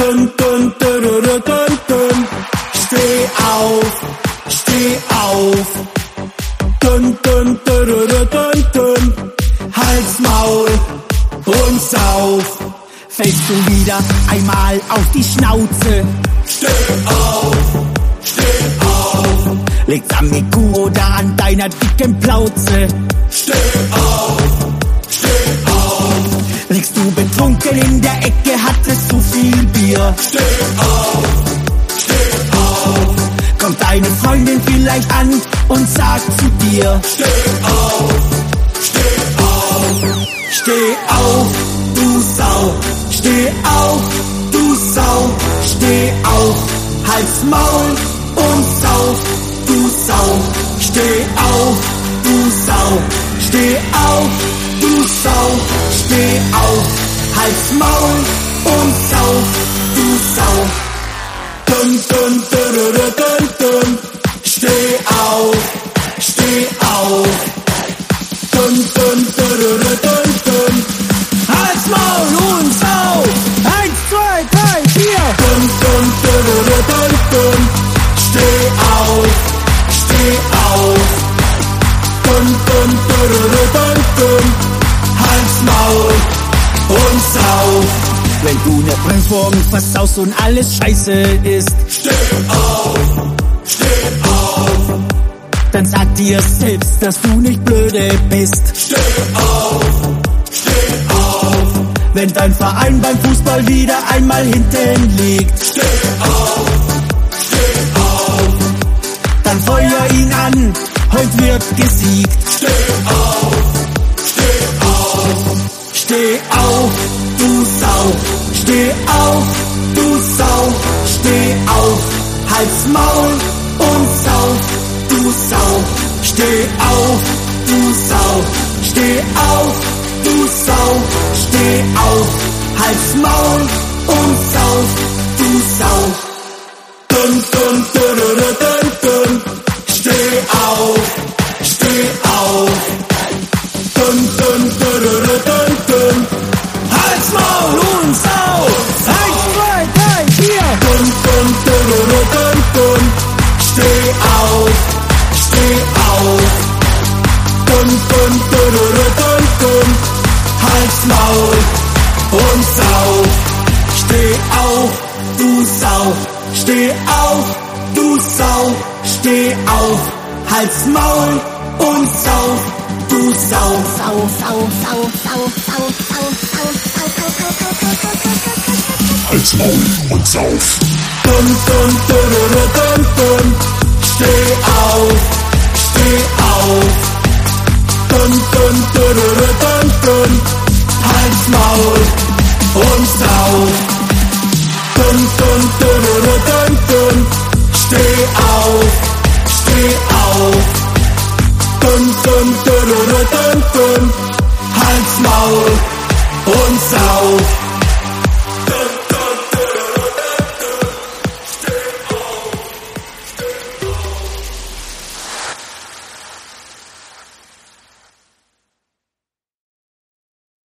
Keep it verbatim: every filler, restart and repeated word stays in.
Dun, dun, dun, dun, dun, dun. Steh auf, steh auf. Dun, dun, dun, dun, dun, dun. Halt's Maul und sauf. Fällst du wieder einmal auf die Schnauze? Steh auf, steh auf. Legt's am I Q oder an deiner dicken Plauze? Steh auf, steh auf. Liegst du betrunken in der Ecke, hattest zu viel Bier? Steh auf, steh auf. Kommt deine Freundin vielleicht an und sagt zu dir? Steh auf, steh auf. Steh auf, du Sau. Steh auf, du Sau. Steh auf, halt's Maul und sauf, du Sau. Steh auf, du Sau. Steh auf, du Sau. Steh auf, halt's Maul und sauf, du Sau. Dun, dun, dun, dun, dun, dun. Steh auf, steh auf. Dun, dun, dun, dun, dun, dun. Halt's Maul und sauf. Eins, zwei, drei, vier. Dun, dun, dun, dun, dun, dun. Steh auf, steh auf. Dun, dun, dun, dun, dun, dun. Halt's Maul und sauf. Wenn du ne Bremswagen versaust und alles scheiße ist, steh auf, steh auf. Dann sag dir selbst, dass du nicht blöde bist. Steh auf, steh auf. Wenn dein Verein beim Fußball wieder einmal hinten liegt, steh auf, steh auf. Dann feuer ihn an, heute wird gesiegt. Steh auf, steh auf. Steh auf, du Sau. Steh auf, du Sau. Steh auf, halt's Maul und sauf, du Sau. Steh auf, du Sau. Steh auf, du Sau. Steh auf, halt's Maul und sauf, du Sau. Dun, dun, dun, dun, dun, dun. Steh auf, steh auf. Dun, dun, dun, dun, dun, dun. Halt's Maul und sauf. Eins, zwei, drei, vier. Dun, dun, dun, dun, dun, dun. Steh auf, steh auf. Dun, dun, dun, dun, dun, dun. Halt's Maul und sauf. Steh auf, du Sau. Steh auf, du Sau. Steh auf, halt's Maul und sauf, du Sau. Sau, sau, sau, sau, sau, sau, sau, sau, sau, sau, sau, sau, sau. Halt's Maul und sauf. Dun, dun, dun, dun, dun, dun. Steh auf, steh auf. Dun, dun, dun, dun, dun, dun. Halt's Maul und sauf. Dun, dun, dun, dun, dun, dun. Steh auf, steh auf. Dun, dun, dun.